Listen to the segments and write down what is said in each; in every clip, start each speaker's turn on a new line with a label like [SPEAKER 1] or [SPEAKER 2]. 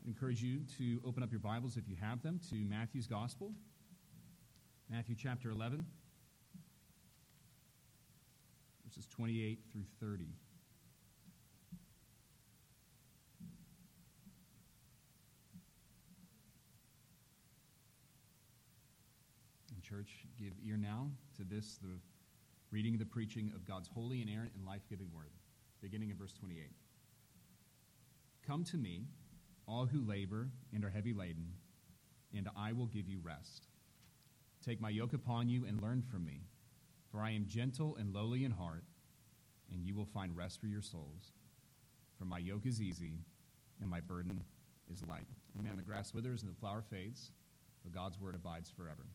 [SPEAKER 1] I encourage you to open up your Bibles, if you have them, to Matthew's Gospel, Matthew chapter 11, verses 28 through 30. And church, give ear now to this, the reading and the preaching of God's holy, inerrant, and life-giving word, beginning in verse 28. Come to me, all who labor and are heavy laden, and I will give you rest. Take my yoke upon you and learn from me, for I am gentle and lowly in heart, and you will find rest for your souls. For my yoke is easy, and my burden is light. Amen. The grass withers and the flower fades, but God's word abides forever.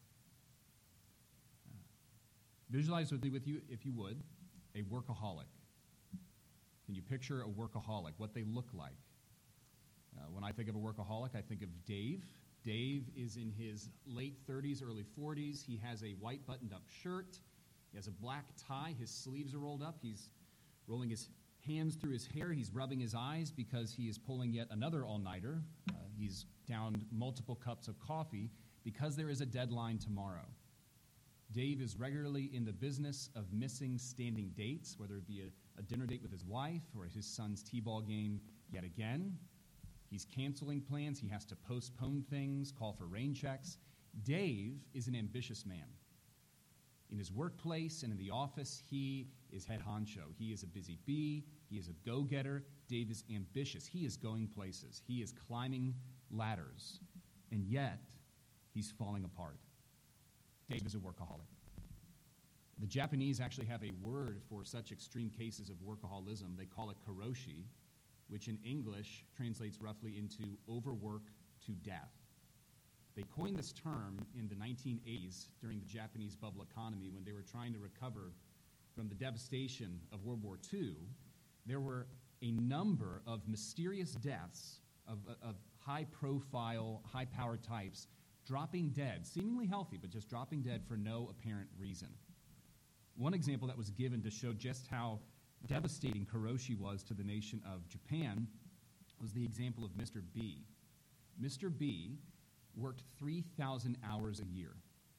[SPEAKER 1] Visualize with me, if you would, a workaholic. Can you picture a workaholic, what they look like? When I think of a workaholic, I think of Dave. Dave is in his late 30s, early 40s. He has a white buttoned-up shirt. He has a black tie. His sleeves are rolled up. He's rolling his hands through his hair. He's rubbing his eyes because he is pulling yet another all-nighter. He's downed multiple cups of coffee because there is a deadline tomorrow. Dave is regularly in the business of missing standing dates, whether it be a dinner date with his wife or his son's t-ball game yet again. He's canceling plans. He has to postpone things, call for rain checks. Dave is an ambitious man. In his workplace and in the office, he is head honcho. He is a busy bee. He is a go-getter. Dave is ambitious. He is going places. He is climbing ladders. And yet, he's falling apart. Dave is a workaholic. The Japanese actually have a word for such extreme cases of workaholism. They call it karoshi, which in English translates roughly into overwork to death. They coined this term in the 1980s during the Japanese bubble economy when they were trying to recover from the devastation of World War II. There were a number of mysterious deaths of high-profile, high-power types dropping dead, seemingly healthy, but just dropping dead for no apparent reason. One example that was given to show just how devastating karoshi was to the nation of Japan was the example of Mr. B. Mr. B worked 3,000 hours a year.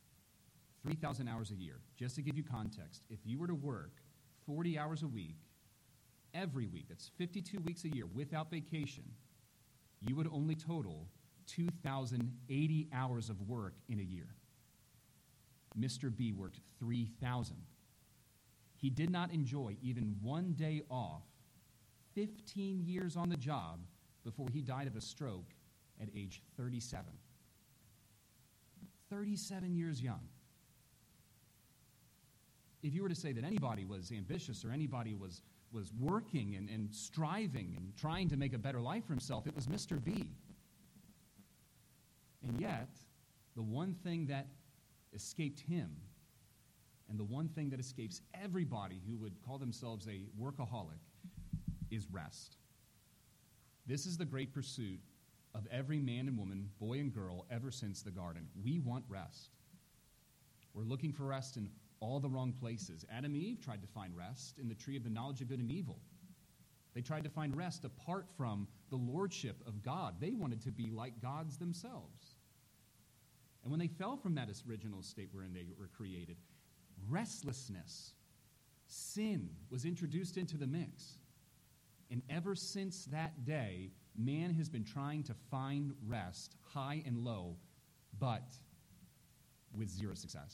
[SPEAKER 1] 3,000 hours a year. Just to give you context, if you were to work 40 hours a week, every week, that's 52 weeks a year without vacation, you would only total 2,080 hours of work in a year. Mr. B worked 3,000. He did not enjoy even one day off, 15 years on the job, before he died of a stroke at age 37. 37 years young. If you were to say that anybody was ambitious or anybody was working and striving and trying to make a better life for himself, it was Mr. B. And yet, the one thing that escaped him, and the one thing that escapes everybody who would call themselves a workaholic, is rest. This is the great pursuit of every man and woman, boy and girl, ever since the garden. We want rest. We're looking for rest in all the wrong places. Adam and Eve tried to find rest in the tree of the knowledge of good and evil. They tried to find rest apart from the lordship of God. They wanted to be like gods themselves. And when they fell from that original state wherein they were created, restlessness, sin was introduced into the mix. And ever since that day, man has been trying to find rest, high and low, but with zero success.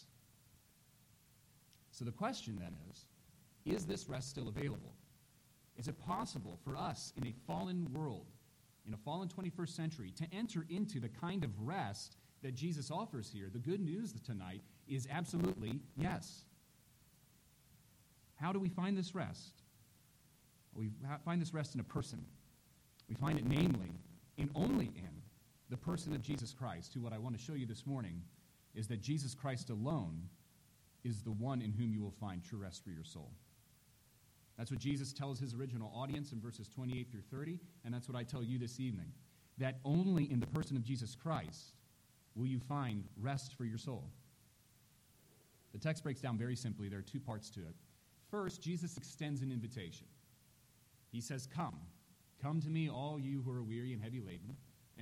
[SPEAKER 1] So the question then is this rest still available? Is it possible for us in a fallen world, in a fallen 21st century, to enter into the kind of rest that Jesus offers here? The good news tonight is absolutely yes. How do we find this rest? We find this rest in a person. We find it namely and only in the person of Jesus Christ, who what I want to show you this morning is that Jesus Christ alone is the one in whom you will find true rest for your soul. That's what Jesus tells his original audience in verses 28 through 30, and that's what I tell you this evening, that only in the person of Jesus Christ will you find rest for your soul. The text breaks down very simply. There are two parts to it. First, Jesus extends an invitation. He says, Come to me, all you who are weary and heavy laden, and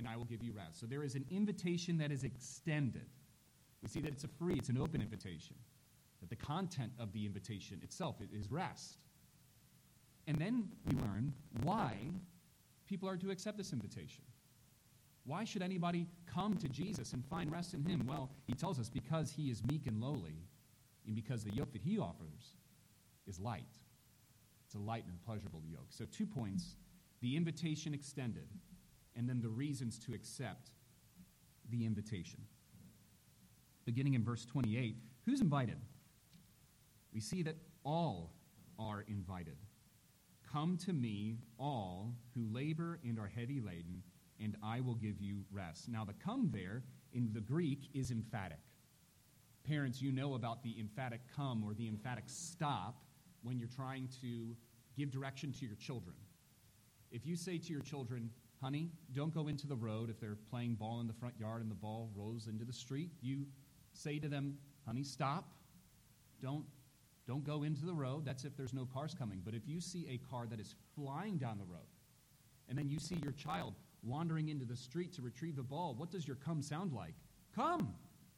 [SPEAKER 1] and I will give you rest. So there is an invitation that is extended. We see that it's it's an open invitation, that the content of the invitation itself is rest. And then we learn why people are to accept this invitation. Why should anybody come to Jesus and find rest in him? Well, he tells us because he is meek and lowly, and because the yoke that he offers is light. It's a light and pleasurable yoke. So 2 points, the invitation extended, and then the reasons to accept the invitation. Beginning in verse 28, who's invited? We see that all are invited. Come to me, all who labor and are heavy laden, and I will give you rest. Now, the come there in the Greek is emphatic. Parents, you know about the emphatic come or the emphatic stop when you're trying to give direction to your children. If you say to your children, honey, don't go into the road if they're playing ball in the front yard and the ball rolls into the street, you say to them, honey, stop. Don't go into the road. That's if there's no cars coming. But if you see a car that is flying down the road, and then you see your child wandering into the street to retrieve the ball, what does your come sound like? Come.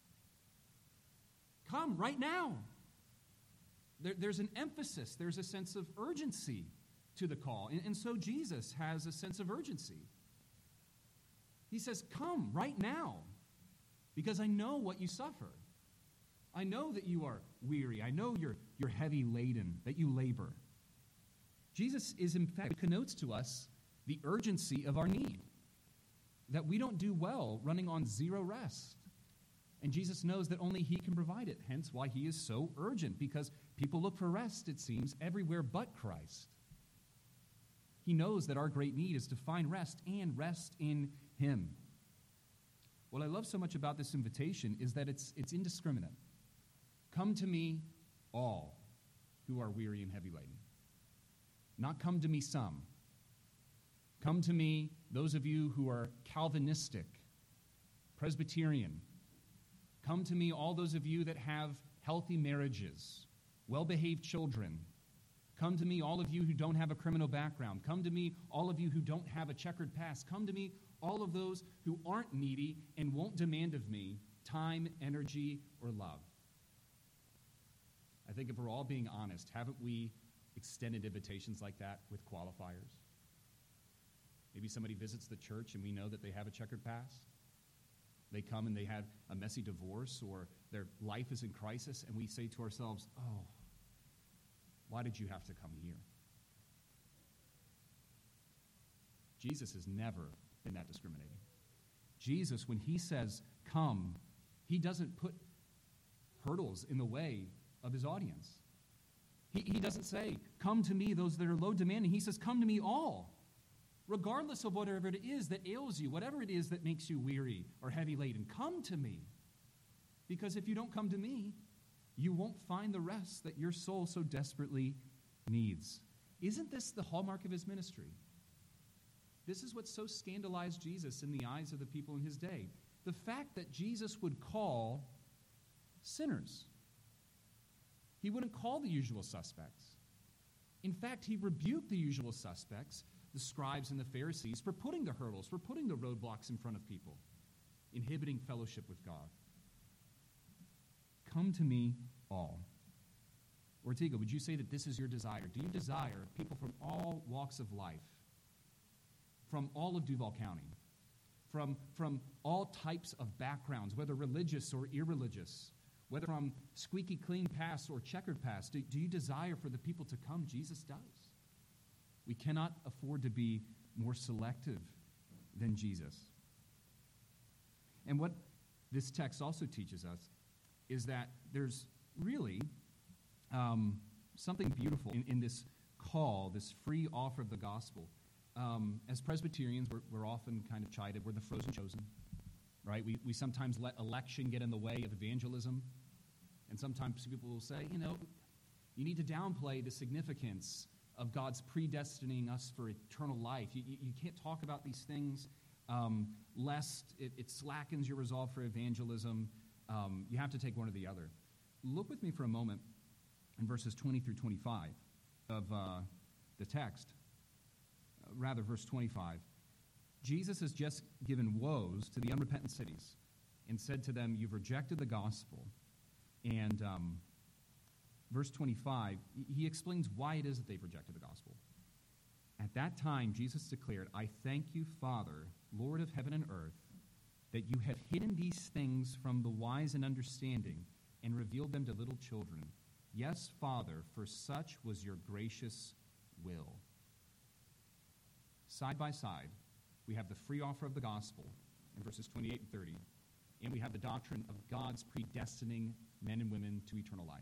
[SPEAKER 1] Come right now. There's an emphasis. There's a sense of urgency to the call. And so Jesus has a sense of urgency. He says, come right now, because I know what you suffer. I know that you are weary. I know you're heavy laden, that you labor. Jesus is, in fact, connotes to us the urgency of our need, that we don't do well running on zero rest. And Jesus knows that only he can provide it, hence why he is so urgent, because people look for rest, it seems, everywhere but Christ. He knows that our great need is to find rest and rest in him. What I love so much about this invitation is that it's indiscriminate. Come to me, all who are weary and heavy laden. Not come to me some. Come to me, those of you who are Calvinistic, Presbyterian. Come to me, all those of you that have healthy marriages, well-behaved children. Come to me, all of you who don't have a criminal background. Come to me, all of you who don't have a checkered past. Come to me, all of those who aren't needy and won't demand of me time, energy, or love. I think if we're all being honest, haven't we extended invitations like that with qualifiers? Maybe somebody visits the church and we know that they have a checkered past. They come and they had a messy divorce or their life is in crisis, and we say to ourselves, oh, why did you have to come here? Jesus has never been that discriminating. Jesus, when he says, come, he doesn't put hurdles in the way of his audience. He doesn't say, come to me, those that are low demanding. He says, come to me all. Regardless of whatever it is that ails you, whatever it is that makes you weary or heavy laden, come to me. Because if you don't come to me, you won't find the rest that your soul so desperately needs. Isn't this the hallmark of his ministry? This is what so scandalized Jesus in the eyes of the people in his day. The fact that Jesus would call sinners. He wouldn't call the usual suspects. In fact, he rebuked the usual suspects, the scribes and the Pharisees, for putting the hurdles, for putting the roadblocks in front of people, inhibiting fellowship with God. Come to me all. Ortega, would you say that this is your desire? Do you desire people from all walks of life, from all of Duval County, from all types of backgrounds, whether religious or irreligious, whether from squeaky clean past or checkered past? Do you desire for the people to come? Jesus does. We cannot afford to be more selective than Jesus. And what this text also teaches us is that there's really something beautiful in this call, this free offer of the gospel. As Presbyterians, we're often kind of chided. We're the frozen chosen, right? We sometimes let election get in the way of evangelism. And sometimes people will say, you need to downplay the significance of God's predestining us for eternal life. You can't talk about these things lest it slackens your resolve for evangelism. You have to take one or the other. Look with me for a moment in verses 20 through 25 of the text. Rather, verse 25. Jesus has just given woes to the unrepentant cities and said to them, you've rejected the gospel. And verse 25, he explains why it is that they've rejected the gospel. At that time, Jesus declared, I thank you, Father, Lord of heaven and earth, that you have hidden these things from the wise and understanding and revealed them to little children. Yes, Father, for such was your gracious will. Side by side, we have the free offer of the gospel in verses 28 and 30, and we have the doctrine of God's predestining men and women to eternal life.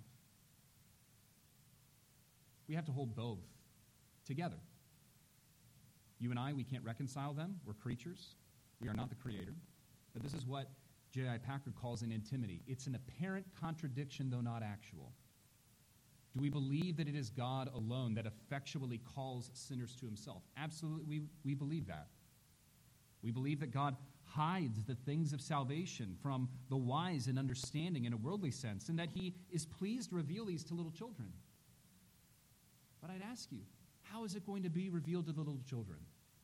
[SPEAKER 1] We have to hold both together. You and I, we can't reconcile them. We're creatures. We are not the creator. But this is what J.I. Packer calls an antinomy. It's an apparent contradiction, though not actual. Do we believe that it is God alone that effectually calls sinners to himself? Absolutely, we believe that. We believe that God hides the things of salvation from the wise and understanding in a worldly sense, and that he is pleased to reveal these to little children. But I'd ask you, how is it going to be revealed to the little children?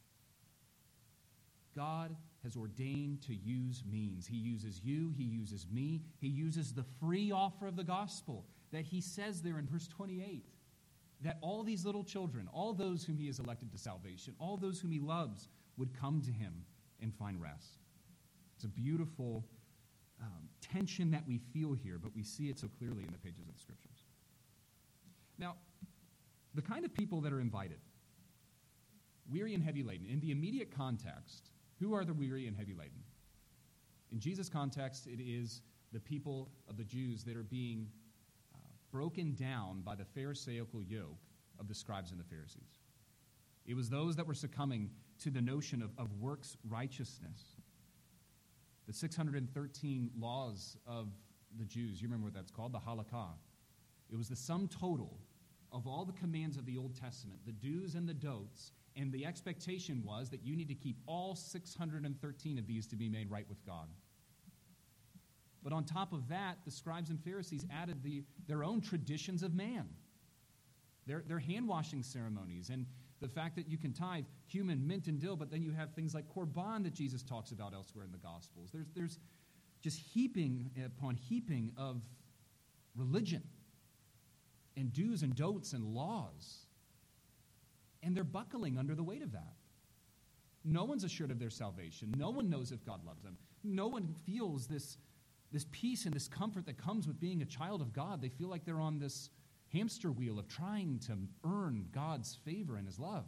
[SPEAKER 1] God has ordained to use means. He uses you, he uses me, he uses the free offer of the gospel that he says there in verse 28, that all these little children, all those whom he has elected to salvation, all those whom he loves, would come to him and find rest. It's a beautiful tension that we feel here, but we see it so clearly in the pages of the Scriptures. Now, the kind of people that are invited, weary and heavy laden, in the immediate context, who are the weary and heavy laden? In Jesus' context, it is the people of the Jews that are being broken down by the Pharisaical yoke of the scribes and the Pharisees. It was those that were succumbing to the notion of works righteousness. The 613 laws of the Jews, you remember what that's called? The Halakha. It was the sum total of all the commands of the Old Testament, the do's and the don'ts, and the expectation was that you need to keep all 613 of these to be made right with God. But on top of that, the scribes and Pharisees added their own traditions of man, their hand-washing ceremonies, and the fact that you can tithe cumin, mint, and dill, but then you have things like korban that Jesus talks about elsewhere in the Gospels. There's just heaping upon heaping of religion and do's and don'ts and laws. And they're buckling under the weight of that. No one's assured of their salvation. No one knows if God loves them. No one feels this peace and this comfort that comes with being a child of God. They feel like they're on this hamster wheel of trying to earn God's favor and his love.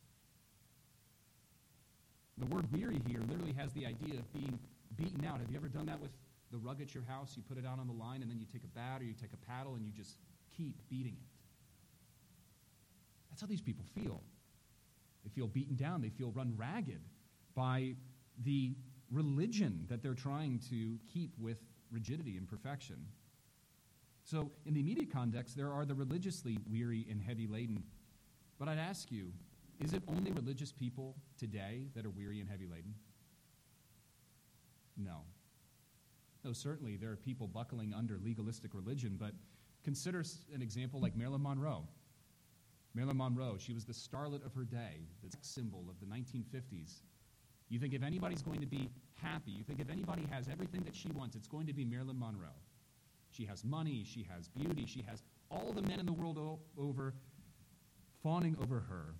[SPEAKER 1] The word weary here literally has the idea of being beaten out. Have you ever done that with the rug at your house? You put it out on the line and then you take a bat or you take a paddle and you just keep beating it. That's how these people feel. They feel beaten down. They feel run ragged by the religion that they're trying to keep with rigidity and perfection. So in the immediate context, there are the religiously weary and heavy laden. But I'd ask you, is it only religious people today that are weary and heavy laden? No. No, certainly there are people buckling under legalistic religion, but consider an example like Marilyn Monroe. Marilyn Monroe, she was the starlet of her day, the sex symbol of the 1950s. You think if anybody's going to be happy, you think if anybody has everything that she wants, it's going to be Marilyn Monroe. She has money, she has beauty, she has all the men in the world over fawning over her.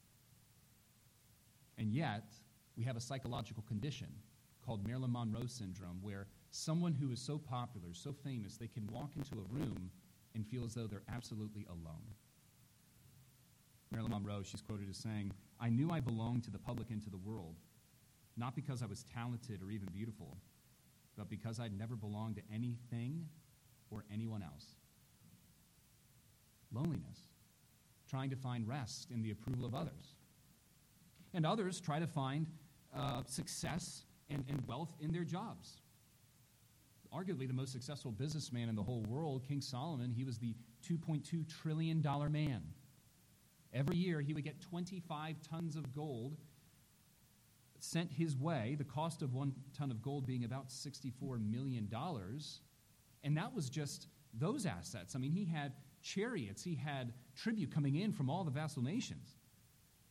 [SPEAKER 1] And yet, we have a psychological condition called Marilyn Monroe syndrome, where someone who is so popular, so famous, they can walk into a room and feel as though they're absolutely alone. Marilyn Monroe, she's quoted as saying, "I knew I belonged to the public and to the world, not because I was talented or even beautiful, but because I'd never belonged to anything or anyone else." Loneliness, trying to find rest in the approval of others. And others try to find success and wealth in their jobs. Arguably the most successful businessman in the whole world, King Solomon, he was the $2.2 trillion man. Every year he would get 25 tons of gold sent his way, the cost of 1 ton of gold being about $64 million. And that was just those assets. I mean, he had chariots, he had tribute coming in from all the vassal nations.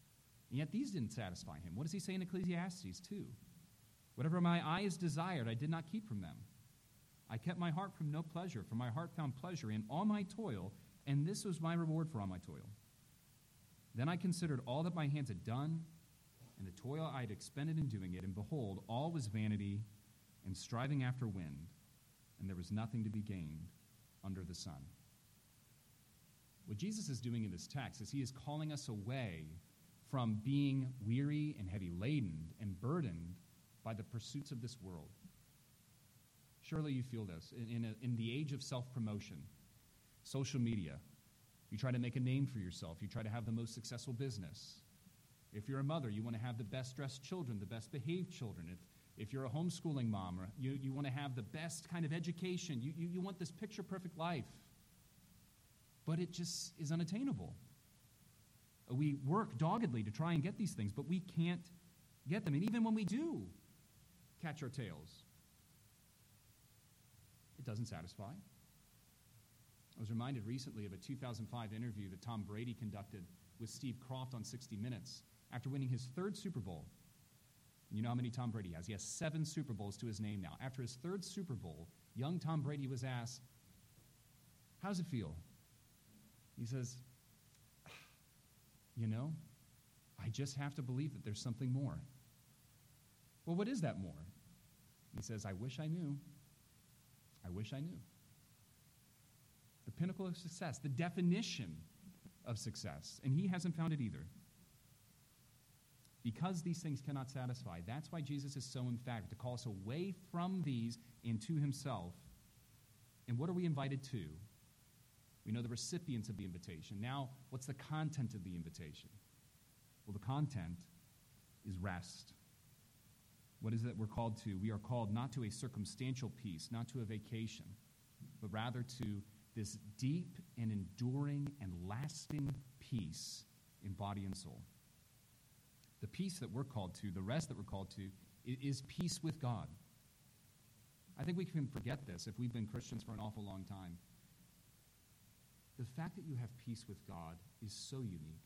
[SPEAKER 1] And yet these didn't satisfy him. What does he say in Ecclesiastes 2? Whatever my eyes desired, I did not keep from them. I kept my heart from no pleasure, for my heart found pleasure in all my toil, and this was my reward for all my toil. Then I considered all that my hands had done, and the toil I had expended in doing it, and behold, all was vanity and striving after wind, and there was nothing to be gained under the sun. What Jesus is doing in this text is he is calling us away from being weary and heavy laden and burdened by the pursuits of this world. Surely you feel this. In the age of self-promotion, social media, you try to make a name for yourself. You try to have the most successful business. If you're a mother, you want to have the best-dressed children, the best-behaved children. If you're a homeschooling mom, or you want to have the best kind of education. You want this picture-perfect life. But it just is unattainable. We work doggedly to try and get these things, but we can't get them. And even when we do catch our tails, it doesn't satisfy. I was reminded recently of a 2005 interview that Tom Brady conducted with Steve Kroft on 60 Minutes after winning his third Super Bowl. You know how many Tom Brady has? He has 7 Super Bowls to his name now. After his third Super Bowl, young Tom Brady was asked, "How does it feel?" He says, "You know, I just have to believe that there's something more." Well, what is that more? He says, "I wish I knew. I wish I knew." The pinnacle of success, the definition of success. And he hasn't found it either. Because these things cannot satisfy, that's why Jesus is so emphatic to call us away from these and to himself. And what are we invited to? We know the recipients of the invitation. Now, what's the content of the invitation? Well, the content is rest. What is it we're called to? We are called not to a circumstantial peace, not to a vacation, but rather to this deep and enduring and lasting peace in body and soul. The peace that we're called to, the rest that we're called to, is peace with God. I think we can forget this if we've been Christians for an awful long time. The fact that you have peace with God is so unique.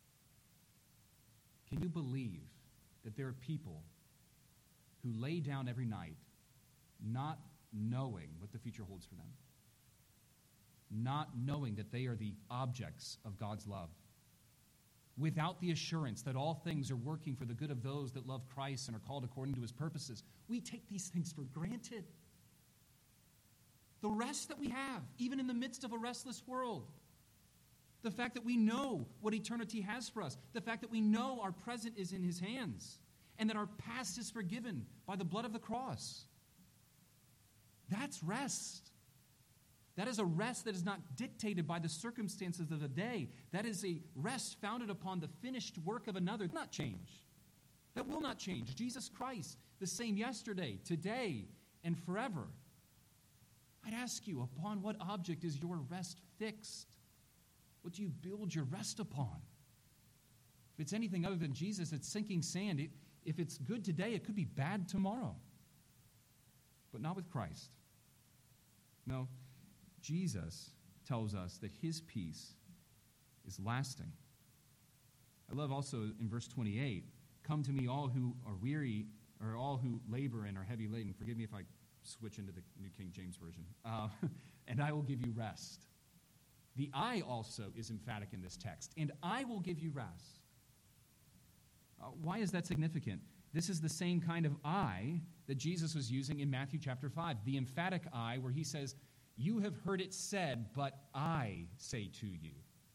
[SPEAKER 1] Can you believe that there are people who lay down every night not knowing what the future holds for them? Not knowing that they are the objects of God's love. Without the assurance that all things are working for the good of those that love Christ and are called according to his purposes. We take these things for granted. The rest that we have, even in the midst of a restless world. The fact that we know what eternity has for us. The fact that we know our present is in his hands. And that our past is forgiven by the blood of the cross. That's rest. That is a rest that is not dictated by the circumstances of the day. That is a rest founded upon the finished work of another. That will not change. That will not change. Jesus Christ, the same yesterday, today, and forever. I'd ask you, upon what object is your rest fixed? What do you build your rest upon? If it's anything other than Jesus, it's sinking sand. If it's good today, it could be bad tomorrow. But not with Christ. No, Jesus tells us that his peace is lasting. I love also in verse 28, "Come to me all who are weary, or all who labor and are heavy laden." Forgive me if I switch into the New King James Version. "And I will give you rest." The "I" also is emphatic in this text. "And I will give you rest." Why is that significant? This is the same kind of "I" that Jesus was using in Matthew chapter 5. The emphatic "I," where he says, "You have heard it said, but I say to you."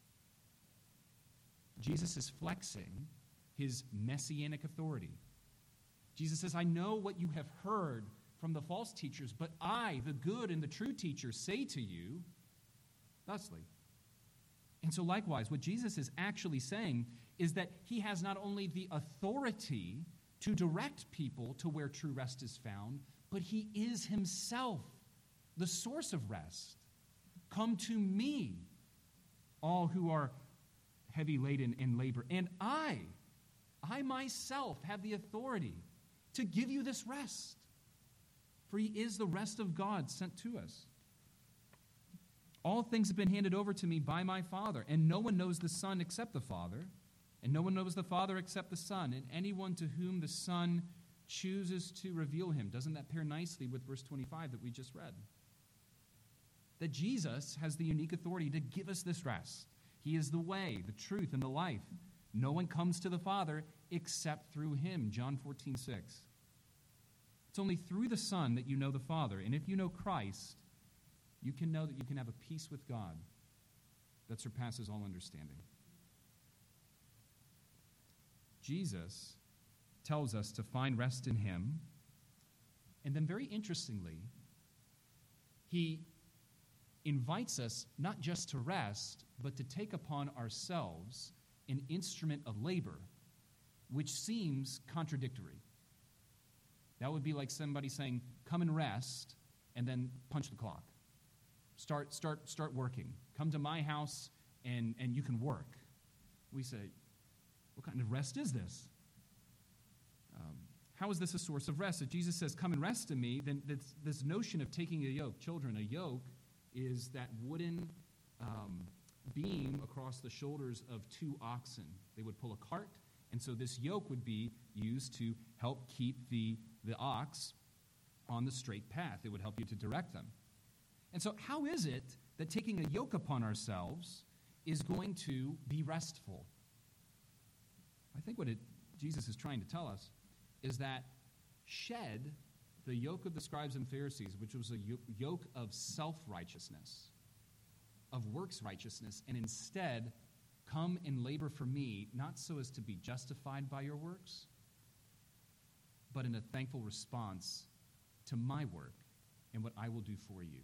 [SPEAKER 1] Jesus is flexing his messianic authority. Jesus says, "I know what you have heard from the false teachers, but I, the good and the true teacher, say to you thusly." And so likewise, what Jesus is actually saying is that he has not only the authority to direct people to where true rest is found, but he is himself the source of rest. "Come to me, all who are heavy laden in labor, and I myself have the authority to give you this rest. For he is the rest of God sent to us. All things have been handed over to me by my Father, and no one knows the Son except the Father, And no one knows the Father except the Son, and anyone to whom the Son chooses to reveal him. Doesn't that pair nicely with verse 25 that we just read? That Jesus has the unique authority to give us this rest. He is the way, the truth, and the life. No one comes to the Father except through him. John 14:6. It's only through the Son that you know the Father. And if you know Christ, you can know that you can have a peace with God that surpasses all understanding. Jesus tells us to find rest in him. And then very interestingly, he invites us not just to rest, but to take upon ourselves an instrument of labor, which seems contradictory. That would be like somebody saying, come and rest, and then punch the clock. Start working. Come to my house, and you can work. We say, what kind of rest is this? How is this a source of rest? If Jesus says, come and rest in me, then this notion of taking a yoke. Children, a yoke is that wooden beam across the shoulders of two oxen. They would pull a cart, and so this yoke would be used to help keep the ox on the straight path. It would help you to direct them. And so how is it that taking a yoke upon ourselves is going to be restful? I think what Jesus is trying to tell us is that shed the yoke of the scribes and Pharisees, which was a yoke of self-righteousness, of works righteousness, and instead come and labor for me, not so as to be justified by your works, but in a thankful response to my work and what I will do for you.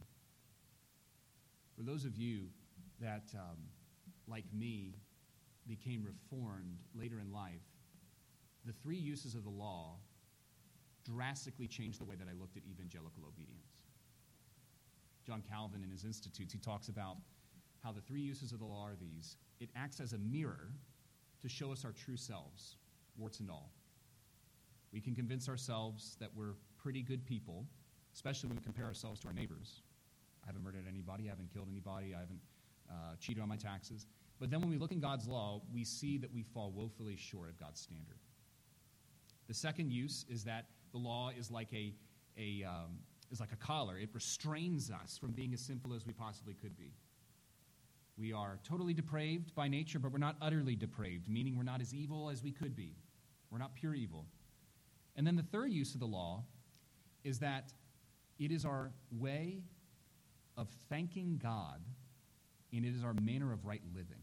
[SPEAKER 1] For those of you that, like me, became reformed later in life, the three uses of the law drastically changed the way that I looked at evangelical obedience. John Calvin, in his Institutes, he talks about how the three uses of the law are these. It acts as a mirror to show us our true selves, warts and all. We can convince ourselves that we're pretty good people, especially when we compare ourselves to our neighbors. I haven't murdered anybody, I haven't killed anybody, I haven't cheated on my taxes. But then when we look in God's law, we see that we fall woefully short of God's standard. The second use is that the law is like a collar. It restrains us from being as sinful as we possibly could be. We are totally depraved by nature, but we're not utterly depraved, meaning we're not as evil as we could be. We're not pure evil. And then the third use of the law is that it is our way of thanking God, and it is our manner of right living.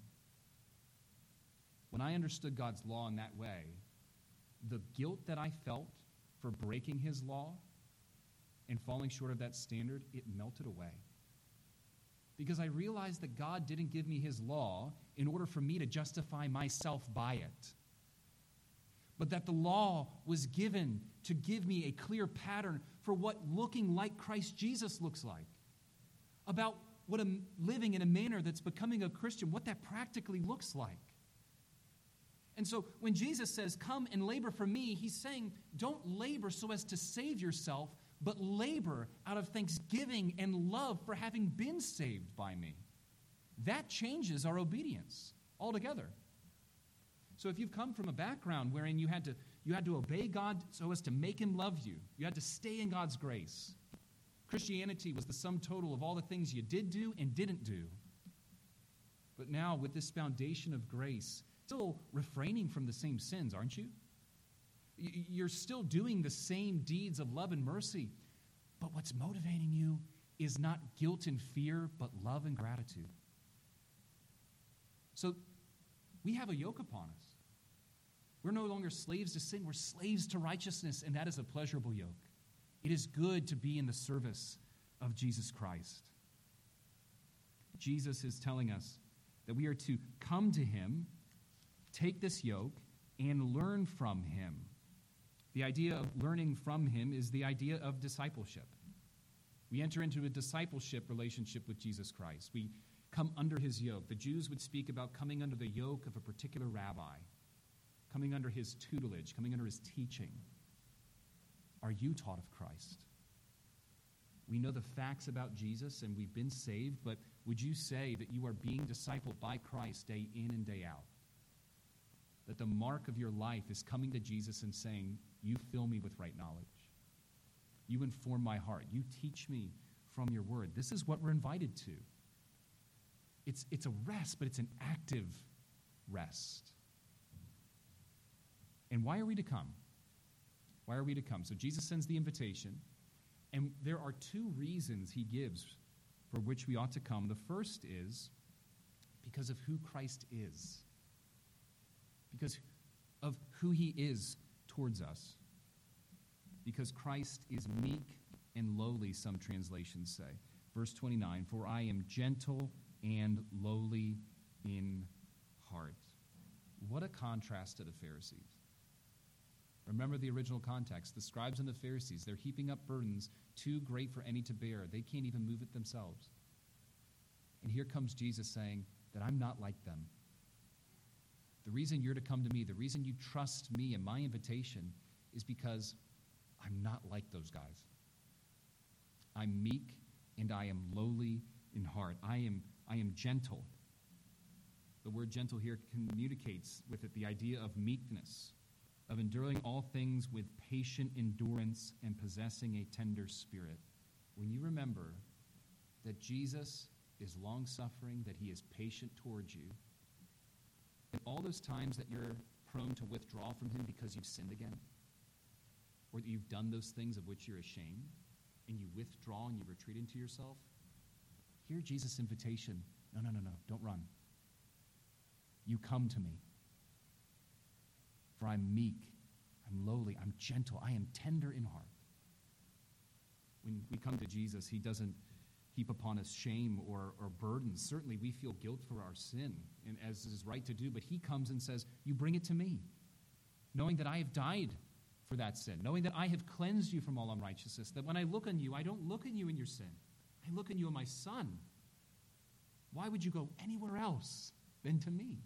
[SPEAKER 1] When I understood God's law in that way, the guilt that I felt for breaking his law and falling short of that standard, it melted away. Because I realized that God didn't give me his law in order for me to justify myself by it, but that the law was given to give me a clear pattern for what looking like Christ Jesus looks like, about what living in a manner that's becoming a Christian, what that practically looks like. And so when Jesus says, come and labor for me, he's saying, don't labor so as to save yourself, but labor out of thanksgiving and love for having been saved by me. That changes our obedience altogether. So if you've come from a background wherein you had to obey God so as to make him love you, you had to stay in God's grace. Christianity was the sum total of all the things you did do and didn't do. But now with this foundation of grace, still refraining from the same sins, aren't you? You're still doing the same deeds of love and mercy, but what's motivating you is not guilt and fear, but love and gratitude. So we have a yoke upon us. We're no longer slaves to sin, we're slaves to righteousness, and that is a pleasurable yoke. It is good to be in the service of Jesus Christ. Jesus is telling us that we are to come to him, take this yoke, and learn from him. The idea of learning from him is the idea of discipleship. We enter into a discipleship relationship with Jesus Christ. We come under his yoke. The Jews would speak about coming under the yoke of a particular rabbi, coming under his tutelage, coming under his teaching. Are you taught of Christ? We know the facts about Jesus and we've been saved, but would you say that you are being discipled by Christ day in and day out? That the mark of your life is coming to Jesus and saying, you fill me with right knowledge. You inform my heart. You teach me from your word. This is what we're invited to. It's a rest, but it's an active rest. And why are we to come? Why are we to come? So Jesus sends the invitation, and there are two reasons he gives for which we ought to come. The first is because of who Christ is. Because of who he is towards us. Because Christ is meek and lowly, some translations say. Verse 29, for I am gentle and lowly in heart. What a contrast to the Pharisees. Remember the original context. The scribes and the Pharisees, they're heaping up burdens too great for any to bear. They can't even move it themselves. And here comes Jesus saying that I'm not like them. The reason you're to come to me, the reason you trust me and my invitation is because I'm not like those guys. I'm meek and I am lowly in heart. I am gentle. The word gentle here communicates with it the idea of meekness, of enduring all things with patient endurance and possessing a tender spirit. When you remember that Jesus is long-suffering, that he is patient towards you, and all those times that you're prone to withdraw from him because you've sinned again, or that you've done those things of which you're ashamed, and you withdraw and you retreat into yourself, hear Jesus' invitation. No, don't run. You come to me. For I'm meek, I'm lowly, I'm gentle, I am tender in heart. When we come to Jesus, he doesn't heap upon us shame or burdens. Certainly we feel guilt for our sin, and as is right to do, but he comes and says, you bring it to me, knowing that I have died for that sin, knowing that I have cleansed you from all unrighteousness, that when I look on you, I don't look on you in your sin. I look on you in my Son. Why would you go anywhere else than to me?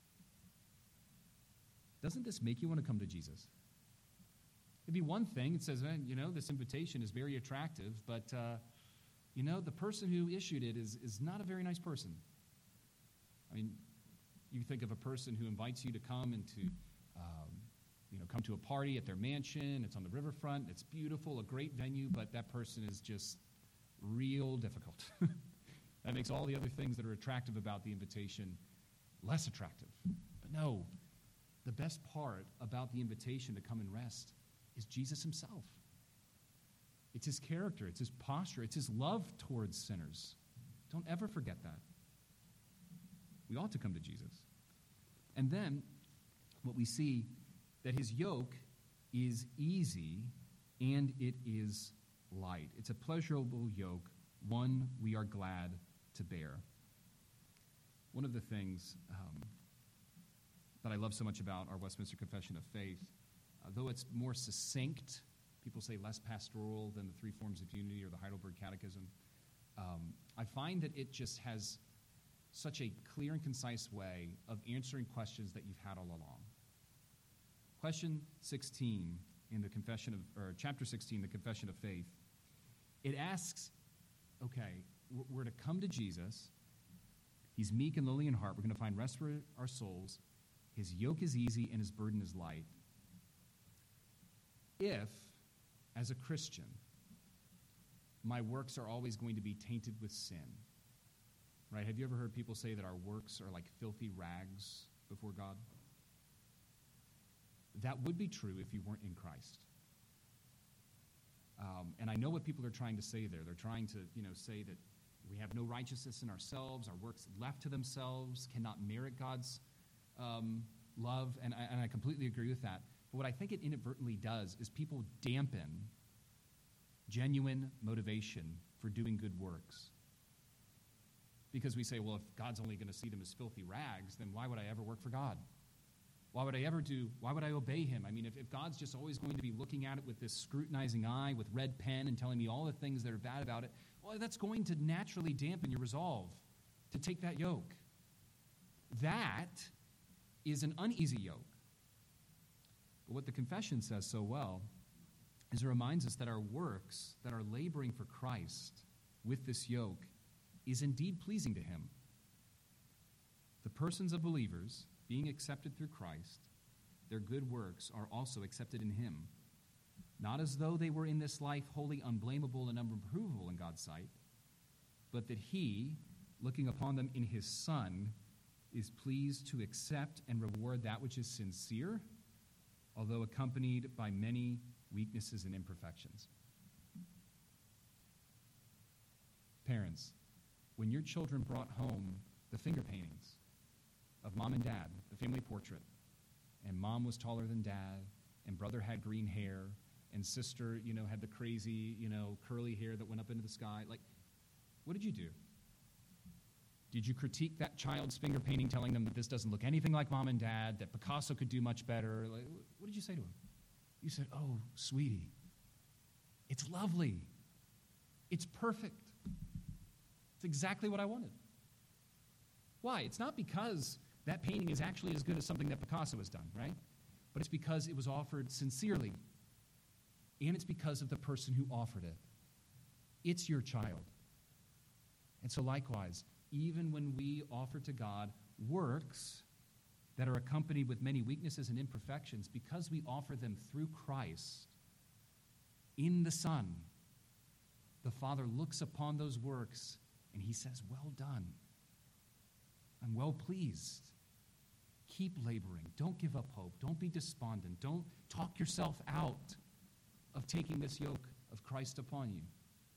[SPEAKER 1] Doesn't this make you want to come to Jesus? It'd be one thing. It says, this invitation is very attractive, but, the person who issued it is not a very nice person. I mean, you think of a person who invites you to come and to, come to a party at their mansion. It's on the riverfront. It's beautiful, a great venue, but that person is just real difficult. That makes all the other things that are attractive about the invitation less attractive. But no, the best part about the invitation to come and rest is Jesus himself. It's his character, it's his posture, it's his love towards sinners. Don't ever forget that. We ought to come to Jesus. And then what we see, that his yoke is easy and it is light. It's a pleasurable yoke, one we are glad to bear. One of the things that I love so much about our Westminster Confession of Faith, though it's more succinct, people say less pastoral than the Three Forms of Unity or the Heidelberg Catechism, I find that it just has such a clear and concise way of answering questions that you've had all along. Question 16 in the chapter 16, the Confession of Faith, it asks, okay, we're to come to Jesus. He's meek and lowly in heart. We're going to find rest for our souls. His yoke is easy and his burden is light. If, as a Christian, my works are always going to be tainted with sin, right? Have you ever heard people say that our works are like filthy rags before God? That would be true if you weren't in Christ. And I know what people are trying to say there. They're trying to, say that we have no righteousness in ourselves. Our works left to themselves cannot merit God's love. And I completely agree with that. But what I think it inadvertently does is people dampen genuine motivation for doing good works. Because we say, well, if God's only going to see them as filthy rags, then why would I ever work for God? Why would I obey him? I mean, if God's just always going to be looking at it with this scrutinizing eye, with red pen, and telling me all the things that are bad about it, well, that's going to naturally dampen your resolve to take that yoke. That is an uneasy yoke. But what the confession says so well is it reminds us that our works, that our laboring for Christ with this yoke, is indeed pleasing to him. The persons of believers being accepted through Christ, their good works are also accepted in him, not as though they were in this life wholly unblameable and unreprovable in God's sight, but that he, looking upon them in his Son, is pleased to accept and reward that which is sincere, although accompanied by many weaknesses and imperfections. Parents, when your children brought home the finger paintings of mom and dad, the family portrait, and mom was taller than dad, and brother had green hair, and sister, had the crazy, curly hair that went up into the sky, what did you do? Did you critique that child's finger painting, telling them that this doesn't look anything like mom and dad, that Picasso could do much better? What did you say to him? You said, "Oh, sweetie, it's lovely. It's perfect. It's exactly what I wanted." Why? It's not because that painting is actually as good as something that Picasso has done, right? But it's because it was offered sincerely. And it's because of the person who offered it. It's your child. And so likewise, even when we offer to God works that are accompanied with many weaknesses and imperfections, because we offer them through Christ, in the Son, the Father looks upon those works and he says, "Well done. I'm well pleased. Keep laboring. Don't give up hope. Don't be despondent. Don't talk yourself out of taking this yoke of Christ upon you."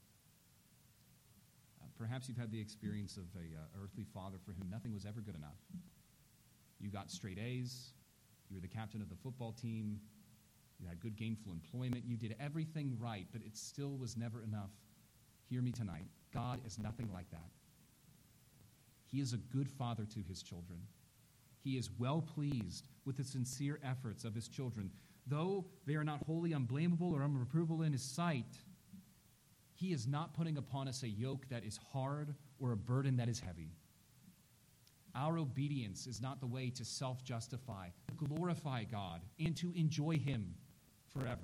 [SPEAKER 1] Perhaps you've had the experience of an earthly father for whom nothing was ever good enough. You got straight A's. You were the captain of the football team. You had good gainful employment. You did everything right, but it still was never enough. Hear me tonight. God is nothing like that. He is a good father to his children. He is well pleased with the sincere efforts of his children. Though they are not wholly unblameable or unreprovable in his sight, he is not putting upon us a yoke that is hard or a burden that is heavy. Our obedience is not the way to self-justify, glorify God, and to enjoy him forever.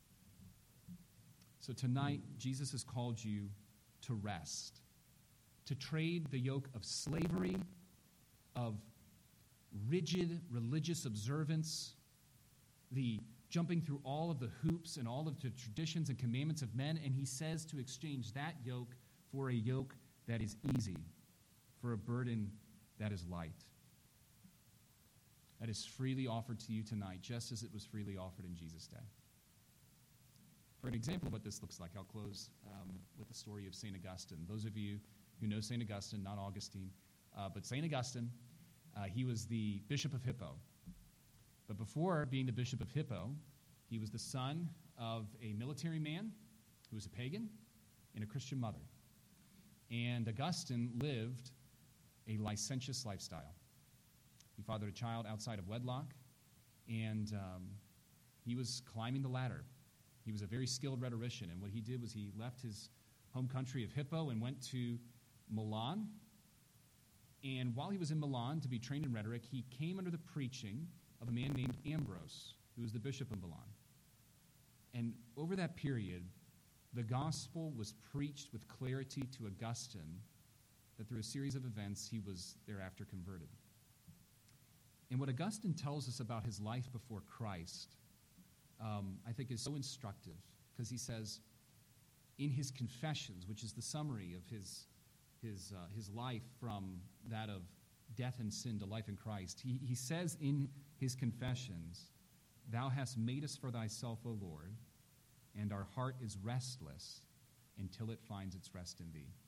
[SPEAKER 1] So tonight, Jesus has called you to rest, to trade the yoke of slavery, of rigid religious observance, the jumping through all of the hoops and all of the traditions and commandments of men, and he says to exchange that yoke for a yoke that is easy, for a burden that is light. That is freely offered to you tonight, just as it was freely offered in Jesus' day. For an example of what this looks like, I'll close with the story of St. Augustine. Those of you who know St. Augustine, not Augustine, but St. Augustine, he was the Bishop of Hippo. But before being the Bishop of Hippo, he was the son of a military man who was a pagan and a Christian mother. And Augustine lived a licentious lifestyle. He fathered a child outside of wedlock, and he was climbing the ladder. He was a very skilled rhetorician, and what he did was he left his home country of Hippo and went to Milan. And while he was in Milan to be trained in rhetoric, he came under the preaching of a man named Ambrose, who was the bishop of Milan. And over that period, the gospel was preached with clarity to Augustine, that through a series of events, he was thereafter converted. And what Augustine tells us about his life before Christ, I think is so instructive, because he says, in his Confessions, which is the summary of his life from that of death and sin to life in Christ, he says in his Confessions, "Thou hast made us for thyself, O Lord, and our heart is restless until it finds its rest in thee."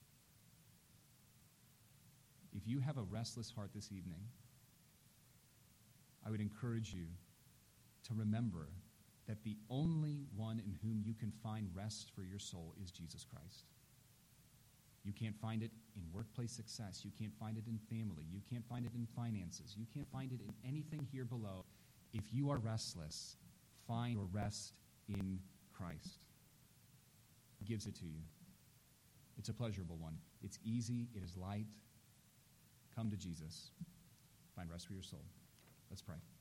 [SPEAKER 1] If you have a restless heart this evening, I would encourage you to remember that the only one in whom you can find rest for your soul is Jesus Christ. You can't find it in workplace success. You can't find it in family. You can't find it in finances. You can't find it in anything here below. If you are restless, find your rest in Christ. He gives it to you. It's a pleasurable one. It's easy. It is light. Come to Jesus. Find rest for your soul. Let's pray.